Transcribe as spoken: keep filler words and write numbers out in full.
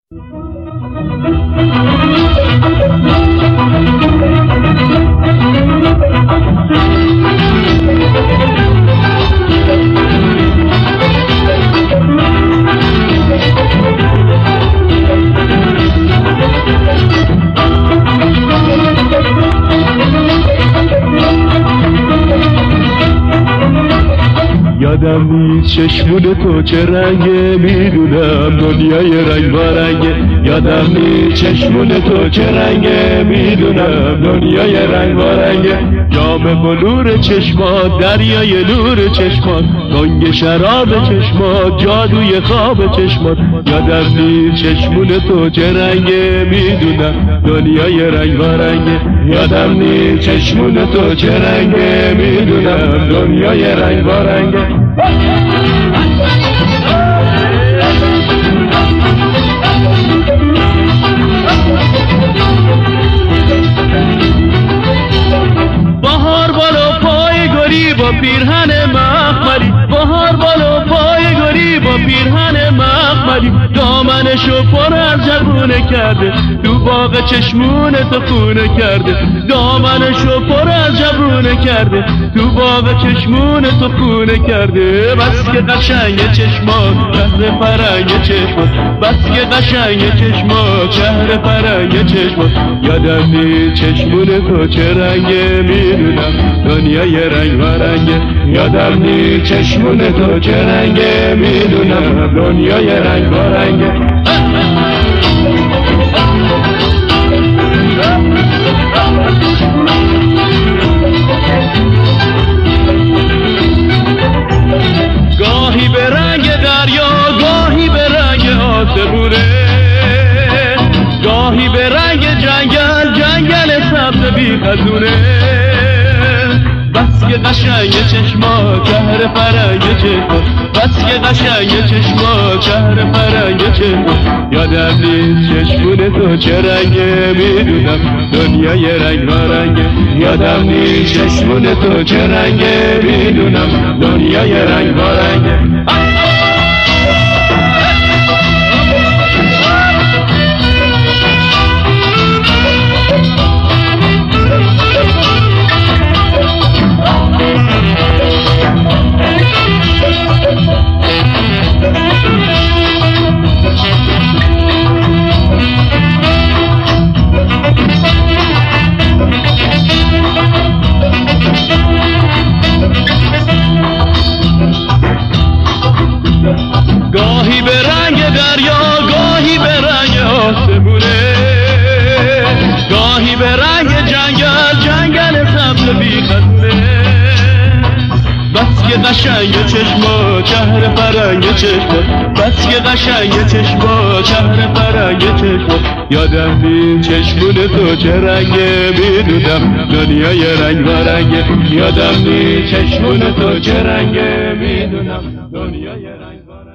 یادم نیست چشمون تو چه رنگه، میدونم دنیای رنگ و رنگه. یادم نیست چشمون تو چه رنگه، میدونم دنیای رنگ و رنگه. جام بلور چشمات، دریای نور چشمات، رنگ شراب چشمات، جادوی خواب چشمات. یادم نیست چشمون تو چه رنگه، میدونم دنیای رنگ و رنگه. یادم نیست چشمون تو چه رنگه، میدونم دنیای رنگ و رنگه. بهار بالا پای گلی با پیرهن مخملی، بهار بالا پای گلی با پیرهن مخملی. دامنشو پر از جوونه کرده، تو باغ چشمون تو خونه کرده. دامنشو پر از جوونه کرده، تو باغ چشمون تو خونه کرده. بس که قشنگ چشمات، چهره فرنگ چشمات، بس که قشنگ چشمات، چهره فرنگ چشمات. یادم نیست چشمون تو چه رنگه، میدونم دنیای رنگ و رنگه. یادم نیست چشمون تو چه رنگه، میدونم دنیای رنگ و رنگه. گاهی به رنگ دریا، گاهی به رنگ آسمونه، گاهی به رنگ جنگل، جنگل سبز بی خزونه. بس که قشنگ چشما، چهره فرنگ چشما، بس که قشنگ چشما، چهره فرنگ چشما. یادم نیست چشمون تو چه رنگه، میدونم دنیای رنگ و رنگه. یادم نیست چشمون تو چه رنگه، میدونم دنیای رنگ و رنگه. گاهی به رنگ دریا، گاهی به رنگ آسمونه، گاهی به رنگ جنگل، جنگل سبز بی خزونه. بس که قشنگ چشما، چهره فرنگ چشما، بس که قشنگ چشما، چهره فرنگ چشما. یادم نیست چشمون تو چه رنگه، میدونم دنیای رنگ و رنگه. یادم نیست چشمون تو چه رنگه، میدونم دنیای رنگ و رنگه.